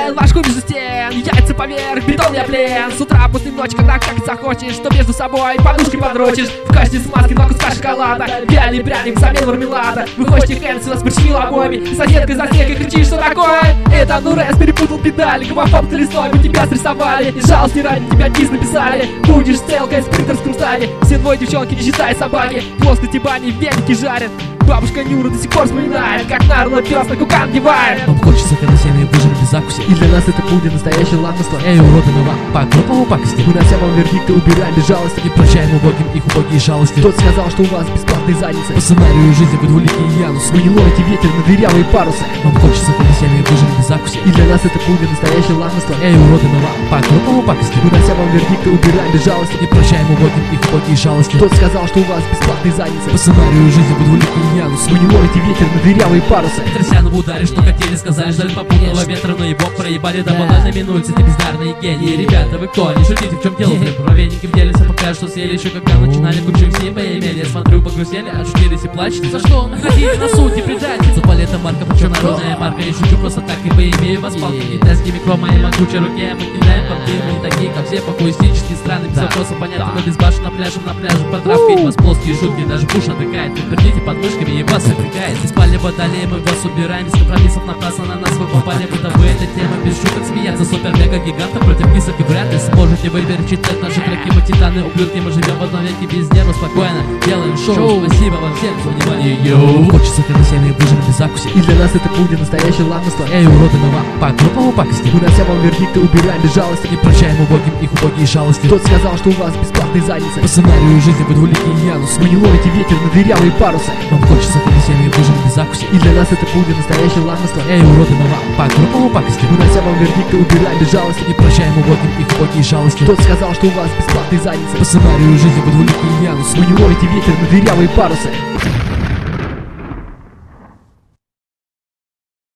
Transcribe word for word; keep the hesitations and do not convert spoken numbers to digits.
член, ваш хуй между стен, яйца поверх, бетон я плен. С утра после ночи, когда как захочешь, что между собой подушки подрочишь. В качестве смазки два куска шоколада, пьяный пряник взамен мармелада. Вы хотите Хэнси, вас причинил обоими, и соседкой за стенкой кричишь, что такое? Это Нурес, перепутал педали, гомофоб ты листой, мы тебя срисовали. И жалости ради тебя диск написали. Будешь стрелкой в спринтерском стаде. Все двое девчонки, не считай собаки, плоской тибани веники жарят. Бабушка Нюра до сих пор вспоминает, как нагло пес на кукан девает. Вам хочется, когда семьи выжили без закуси, И для нас это будет настоящее лакомство. эй, уроды, мы вам по крупному пакости. Вынося вам вердикты, убираем без жалости. И прощаем убогим их убогие жалости. Кто сказал, что у вас бесплатные задницы? По сценарию жизни вы двуликие Янус. Вы не ловите ветер на дырявые парусы. Вам хочется, когда семьи выжили без закуси, И для нас это будет настоящее лакомство. эй, уроды, мы вам по крупному пакости. Вынося вам вердикты, убираем без жалости. И прощаем убогим их убогие жалости. Кто сказал, что у вас бесплатные задницы? По сценарию жизни вы двуликие Янус. Вы не ловите ветер на дырявые парусы. Трясяну в ударе, что хотели, сказали, ждали попутного ветра, но его проебали до банально минули. Эти бездарные гении. Ребята, вы кто? Не шутите, в чем дело? Блин, бровенники в деле все пока что съели. Еще когда начинали кучу все поимели. Я смотрю, погрузили, отшутились и плачете. За что? Находили на суд, не предатель. За палета марка, причем народная марка. Я шучу просто так и поимею вас палки. И тест микро моей могучей руке. Мы кидаем под мы не такие, как все, покуистические страны. Без вопроса понятно, но без башен на пляже, на пляже по травке. Вас плоские шутки, даже пуш отдыхает. Вы пердите под мышками и вас отвлекает. Из спальни баталии мы вас убираем. Без компромиссов напрасно на нас вы попали. Бытовые эта тема, без шуток смеяться. Супер-мега-гиганта против кисок и вряд ли сможете вы перечитать наши треки. Мы титаны, ублюдки, мы живем в одном веке без нервов. Спокойно делаем шоу. Спасибо вам всем за внимание. Йоу. Хочется, когда семьи выжили без закуси, И для нас это будет настоящее лакомство. эй, уроды, мы вам по крупному пакости. Вынося вам вердикты, убираем без жалости. И прощаем убогим их убогие жалости. Кто сказал, что у вас бесплатные задницы? По сценарию жизни вы двуликие Янус. Вы не ловите ветер на дырявые парусы. Вам хочется, когда семьи выжили без закуси, И для нас это будет настоящее лакомство. эй, уроды, мы вам по крупному пакости. Вынося вам вердикты, убираем без жалости. И прощаем убогим их убогие жалости. Кто сказал, что у вас бесплатные задницы? По сценарию жизни вы двуликие Янус. Вы не ловите ветер на дырявые парусы.